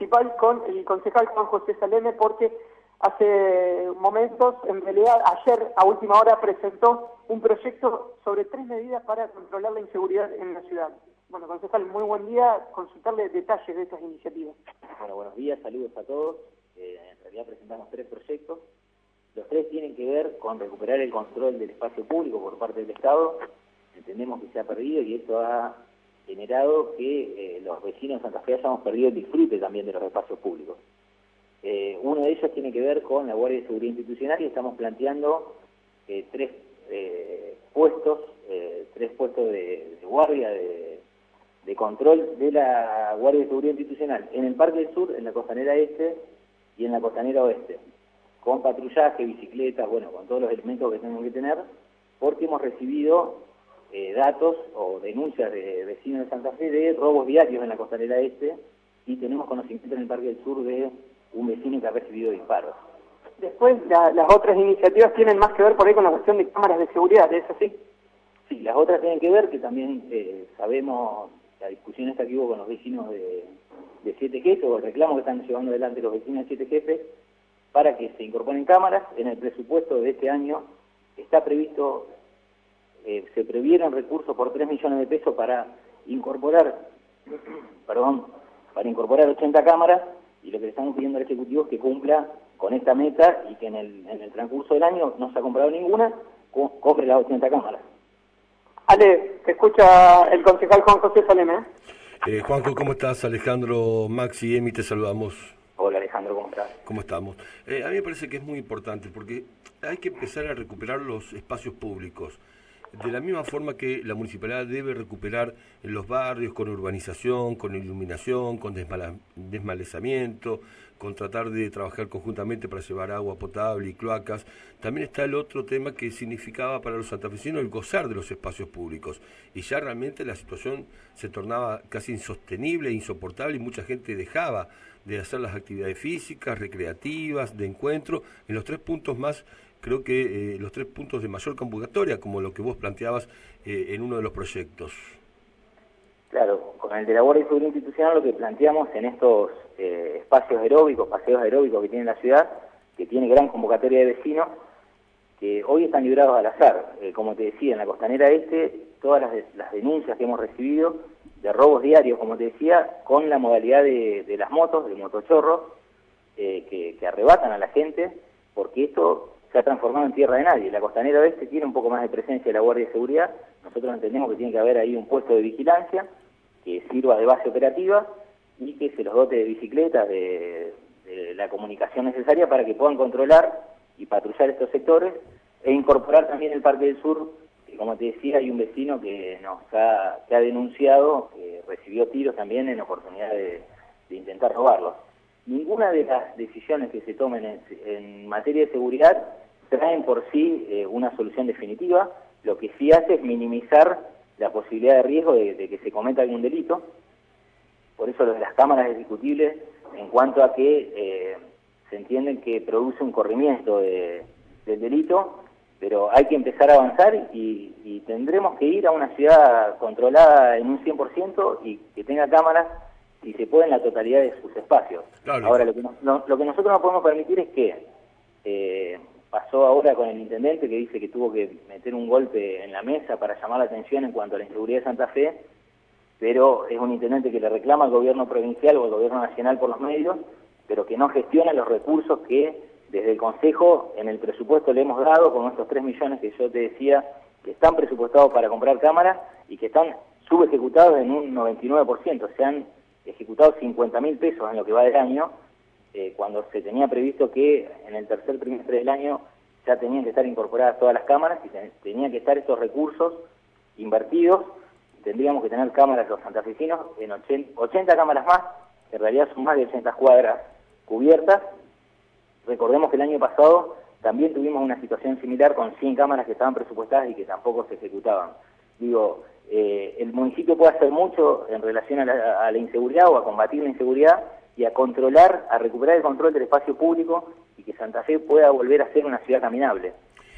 municipal con el concejal Juan José Saleme, porque hace momentos, en realidad ayer a última hora, presentó un proyecto sobre 3 medidas para controlar la inseguridad en la ciudad. Bueno, concejal, muy buen día, consultarle detalles de estas iniciativas. Bueno, buenos días, saludos a todos. En realidad presentamos 3 proyectos. Los 3 tienen que ver con recuperar el control del espacio público por parte del Estado. Entendemos que se ha perdido y esto ha generado que los vecinos de Santa Fe hayamos perdido el disfrute también de los espacios públicos. Uno de ellos tiene que ver con la Guardia de Seguridad Institucional y estamos planteando 3 puestos de guardia, de control de la Guardia de Seguridad Institucional en el Parque del Sur, en la Costanera Este y en la Costanera Oeste, con patrullaje, bicicletas, bueno, con todos los elementos que tenemos que tener, porque hemos recibido datos o denuncias de vecinos de Santa Fe de robos diarios en la Costanera Este y tenemos conocimiento en el Parque del Sur de un vecino que ha recibido disparos. Después, las otras iniciativas tienen más que ver por ahí con la cuestión de cámaras de seguridad, ¿es así? Sí, las otras tienen que ver, que también sabemos la discusión esta que hubo con los vecinos de Siete Jefes, o el reclamo que están llevando adelante los vecinos de Siete Jefes, para que se incorporen cámaras. En el presupuesto de este año está previsto, se previeron recursos por 3 millones de pesos para incorporar, para incorporar 80 cámaras, y lo que le estamos pidiendo al Ejecutivo es que cumpla con esta meta y que en el transcurso del año no se ha comprado ninguna, compre las 80 cámaras. Ale, te escucha el concejal Juan José Saleme. Juanjo, ¿cómo estás? Alejandro, Maxi, Emi, te saludamos. Hola Alejandro, ¿cómo estás? ¿Cómo estamos? A mí me parece que es muy importante porque hay que empezar a recuperar los espacios públicos. De la misma forma que la municipalidad debe recuperar los barrios con urbanización, con iluminación, con desmalezamiento, con tratar de trabajar conjuntamente para llevar agua potable y cloacas. También está el otro tema que significaba para los santafesinos el gozar de los espacios públicos. Y ya realmente la situación se tornaba casi insostenible e insoportable y mucha gente dejaba de hacer las actividades físicas, recreativas, de encuentro, en los 3 puntos más. Creo que los 3 puntos de mayor convocatoria, como lo que vos planteabas en uno de los proyectos. Claro, con el de la Guardia de Seguridad Institucional lo que planteamos en estos espacios aeróbicos, paseos aeróbicos que tiene la ciudad, que tiene gran convocatoria de vecinos, que hoy están librados al azar. Como te decía, en la Costanera Este, todas las denuncias que hemos recibido de robos diarios, como te decía, con la modalidad de las motos, de motochorros, que arrebatan a la gente, porque esto se ha transformado en tierra de nadie. La Costanera Oeste tiene un poco más de presencia de la Guardia de Seguridad. Nosotros entendemos que tiene que haber ahí un puesto de vigilancia que sirva de base operativa y que se los dote de bicicletas, de la comunicación necesaria para que puedan controlar y patrullar estos sectores e incorporar también el Parque del Sur, que como te decía, hay un vecino que ha denunciado que recibió tiros también en oportunidad de intentar robarlos. Ninguna de las decisiones que se tomen en materia de seguridad traen por sí una solución definitiva. Lo que sí hace es minimizar la posibilidad de riesgo de que se cometa algún delito. Por eso lo de las cámaras es discutible en cuanto a que se entienden que produce un corrimiento del delito, pero hay que empezar a avanzar y tendremos que ir a una ciudad controlada en un 100% y que tenga cámaras, si se puede, en la totalidad de sus espacios. Claro. Ahora, lo que nosotros no podemos permitir es que pasó ahora con el intendente, que dice que tuvo que meter un golpe en la mesa para llamar la atención en cuanto a la inseguridad de Santa Fe, pero es un intendente que le reclama al gobierno provincial o al gobierno nacional por los medios, pero que no gestiona los recursos que desde el Consejo en el presupuesto le hemos dado, con estos 3 millones que yo te decía, que están presupuestados para comprar cámaras y que están subejecutados en un 99%. Se han ejecutado 50.000 pesos en lo que va del año, cuando se tenía previsto que en el tercer trimestre del año ya tenían que estar incorporadas todas las cámaras y tenían que estar estos recursos invertidos. Tendríamos que tener cámaras los santafesinos en 80 cámaras más, en realidad son más de 80 cuadras cubiertas. Recordemos que el año pasado también tuvimos una situación similar con 100 cámaras que estaban presupuestadas y que tampoco se ejecutaban. Digo, el municipio puede hacer mucho en relación a la inseguridad o a combatir la inseguridad y a controlar, a recuperar el control del espacio público y que Santa Fe pueda volver a ser una ciudad caminable.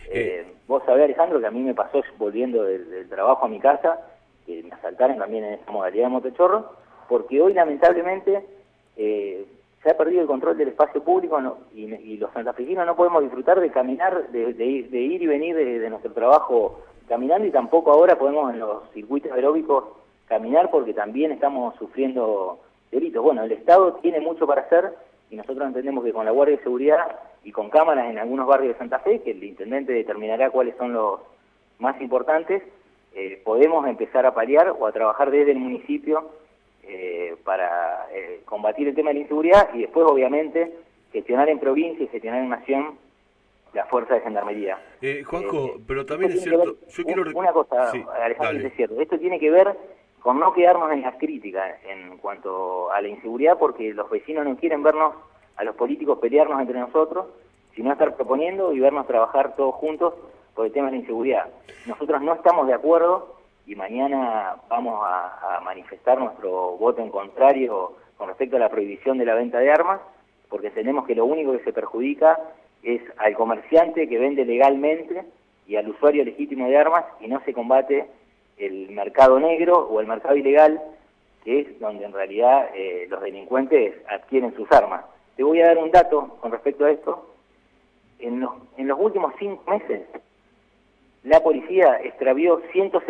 Vos sabés, Alejandro, que a mí me pasó volviendo del trabajo a mi casa, que me asaltaron también en esta modalidad de motochorro, porque hoy lamentablemente ha perdido el control del espacio público y los santafesinos no podemos disfrutar de caminar, de ir y venir de nuestro trabajo caminando, y tampoco ahora podemos en los circuitos aeróbicos caminar porque también estamos sufriendo delitos. Bueno, el Estado tiene mucho para hacer y nosotros entendemos que con la Guardia de Seguridad y con cámaras en algunos barrios de Santa Fe, que el intendente determinará cuáles son los más importantes, podemos empezar a paliar o a trabajar desde el municipio para combatir el tema de la inseguridad y después, obviamente, gestionar en provincia y gestionar en nación la fuerza de gendarmería. Juanjo, pero también es cierto... Yo quiero... Una cosa, sí, Alejandro, es cierto, esto tiene que ver con no quedarnos en las críticas en cuanto a la inseguridad, porque los vecinos no quieren vernos, a los políticos, pelearnos entre nosotros, sino estar proponiendo y vernos trabajar todos juntos por el tema de la inseguridad. Nosotros no estamos de acuerdo y mañana vamos a manifestar nuestro voto en contrario con respecto a la prohibición de la venta de armas, porque entendemos que lo único que se perjudica es al comerciante que vende legalmente y al usuario legítimo de armas, y no se combate el mercado negro o el mercado ilegal, que es donde en realidad los delincuentes adquieren sus armas. Te voy a dar un dato con respecto a esto. En los últimos 5 meses, la policía extravió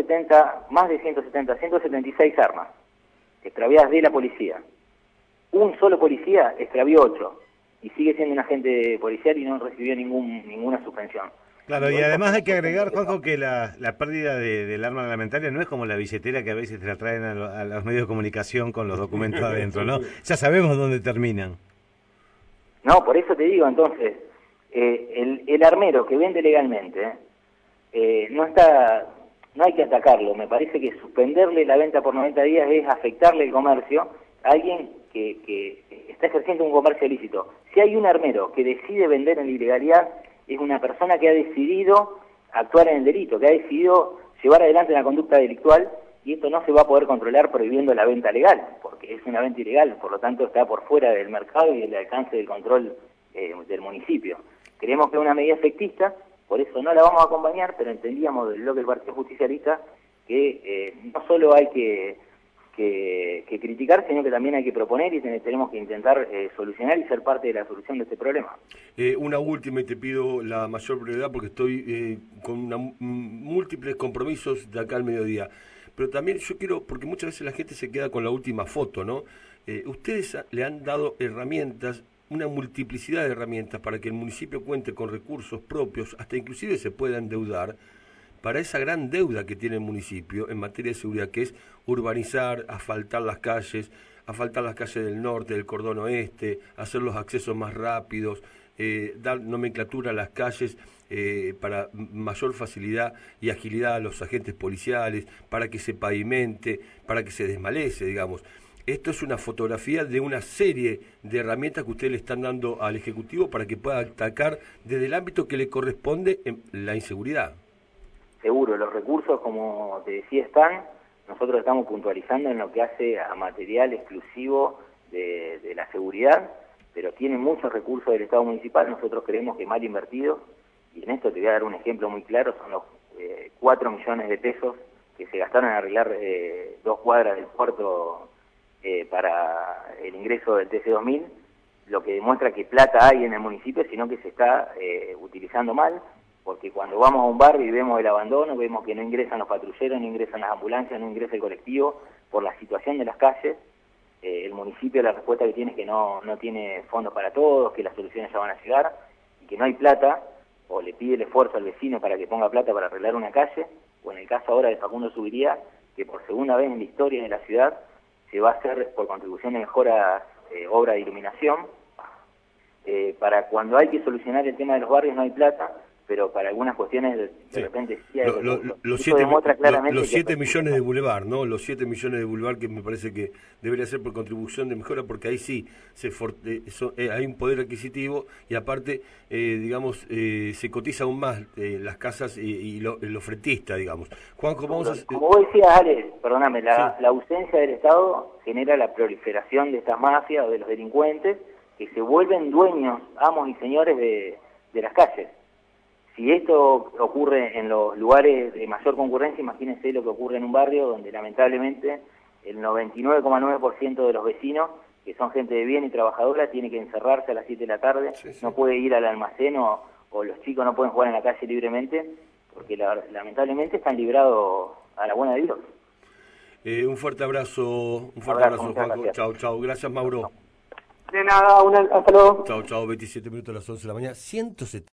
176 armas extraviadas de la policía. Un solo policía extravió 8 y sigue siendo un agente policial y no recibió ninguna suspensión. Claro, y además hay que agregar, Juanjo, que la pérdida del arma reglamentaria no es como la billetera que a veces te la traen a los medios de comunicación con los documentos adentro, ¿no? Ya sabemos dónde terminan. No, por eso te digo, entonces, el armero que vende legalmente no hay que atacarlo. Me parece que suspenderle la venta por 90 días es afectarle el comercio a alguien que está ejerciendo un comercio ilícito. Si hay un armero que decide vender en la ilegalidad, es una persona que ha decidido actuar en el delito, que ha decidido llevar adelante una conducta delictual, y esto no se va a poder controlar prohibiendo la venta legal, porque es una venta ilegal, por lo tanto está por fuera del mercado y del alcance del control del municipio. Creemos que es una medida efectista, por eso no la vamos a acompañar, pero entendíamos del bloque del Partido Justicialista que no solo hay que criticar, sino que también hay que proponer y tenemos que intentar solucionar y ser parte de la solución de este problema. Una última, y te pido la mayor brevedad porque estoy con múltiples compromisos de acá al mediodía. Pero también yo quiero, porque muchas veces la gente se queda con la última foto, ¿no? Ustedes le han dado herramientas, una multiplicidad de herramientas para que el municipio cuente con recursos propios, hasta inclusive se pueda endeudar para esa gran deuda que tiene el municipio en materia de seguridad, que es urbanizar, asfaltar las calles del norte, del cordón oeste, hacer los accesos más rápidos, dar nomenclatura a las calles para mayor facilidad y agilidad a los agentes policiales, para que se pavimente, para que se desmalece, digamos. Esto es una fotografía de una serie de herramientas que ustedes le están dando al Ejecutivo para que pueda atacar desde el ámbito que le corresponde en la inseguridad. Seguro, los recursos, como te decía, están. Nosotros estamos puntualizando en lo que hace a material exclusivo de la seguridad, pero tienen muchos recursos del Estado municipal. Nosotros creemos que mal invertidos, y en esto te voy a dar un ejemplo muy claro, son los 4 millones de pesos que se gastaron en arreglar 2 cuadras del puerto para el ingreso del TC2000, lo que demuestra que plata hay en el municipio, sino que se está utilizando mal. Porque cuando vamos a un barrio y vemos el abandono, vemos que no ingresan los patrulleros, no ingresan las ambulancias, no ingresa el colectivo, por la situación de las calles. El municipio, la respuesta que tiene es que no tiene fondos para todos, que las soluciones ya van a llegar, y que no hay plata, o le pide el esfuerzo al vecino para que ponga plata para arreglar una calle, o en el caso ahora de Facundo Subiría, que por segunda vez en la historia de la ciudad se va a hacer por contribución de mejoras, obra de iluminación. Para cuando hay que solucionar el tema de los barrios no hay plata, pero para algunas cuestiones de repente sí hay los 7 millones de Boulevard, ¿no? Los 7 millones de Boulevard, que me parece que debería ser por contribución de mejora, porque ahí sí hay un poder adquisitivo y aparte, se cotiza aún más las casas y lo fretista, digamos. Juanjo, como vos decías, Ale, perdóname, la ausencia del Estado genera la proliferación de estas mafias o de los delincuentes que se vuelven dueños, amos y señores de las calles. Si esto ocurre en los lugares de mayor concurrencia, imagínense lo que ocurre en un barrio donde lamentablemente el 99,9% de los vecinos que son gente de bien y trabajadora, tiene que encerrarse a las 7 de la tarde, Sí, sí. no puede ir al almacén o los chicos no pueden jugar en la calle libremente, porque lamentablemente están librados a la buena de Dios. Un fuerte abrazo, Abrazo, muchas Juanjo. gracias. Chau, chau. Gracias, Mauro. De nada, hasta luego. Chau, chau. 27 minutos a las 11 de la mañana. 170.